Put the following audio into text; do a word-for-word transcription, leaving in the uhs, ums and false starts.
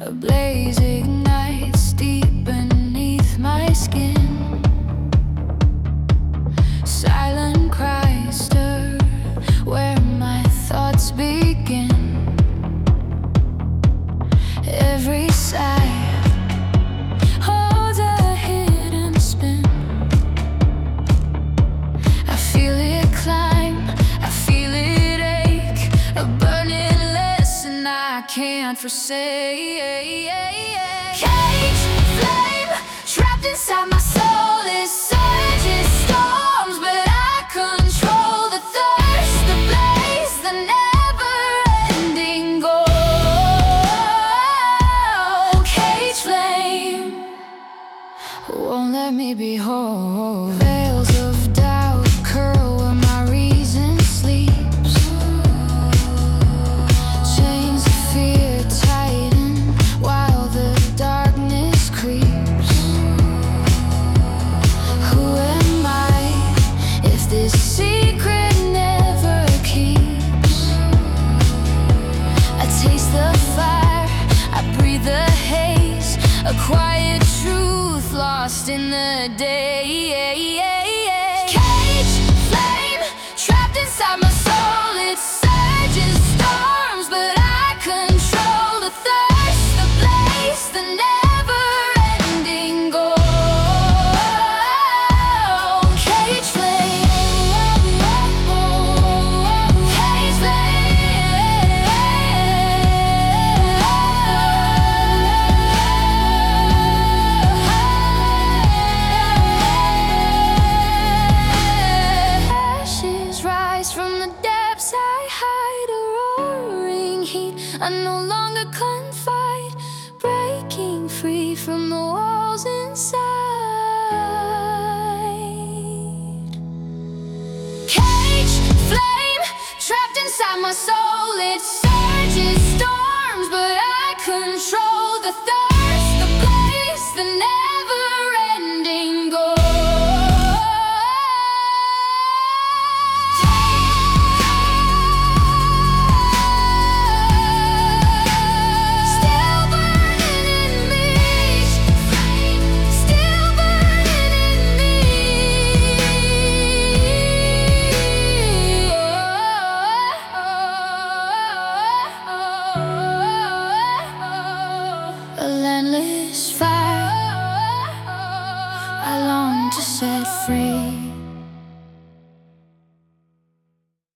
A blaze ignites deep beneath my skin. Silent cries stir where my thoughts begin. Every sigh holds a hidden spin. I feel it climb, I feel it ache, a burning lesson I can't forsake. Cage flame trapped inside my soul, it surges storms, but I control the thirst, the blaze, the never-ending goal. Cage flame won't let me be whole. Veils of doubt curl where my reason sleeps. Chains of fear tighten while the darkness creeps. Who am I if this secret never keeps? I taste the fire, I breathe the haze, a quiet truth lost in the day. Cage flame trapped inside my soul, it surges storms, but I control the thirst, the blaze, the never-ending goal. Cage flame, cage Ashes rise from the depths I hide, a roaring heat I no longer confide, breaking free from the walls inside. Cage flame trapped inside my soul, it surges storms, but I control the thirst, the blaze, the never-ending goal. Still burning in me, still burning in me. A landless fire I long to set free.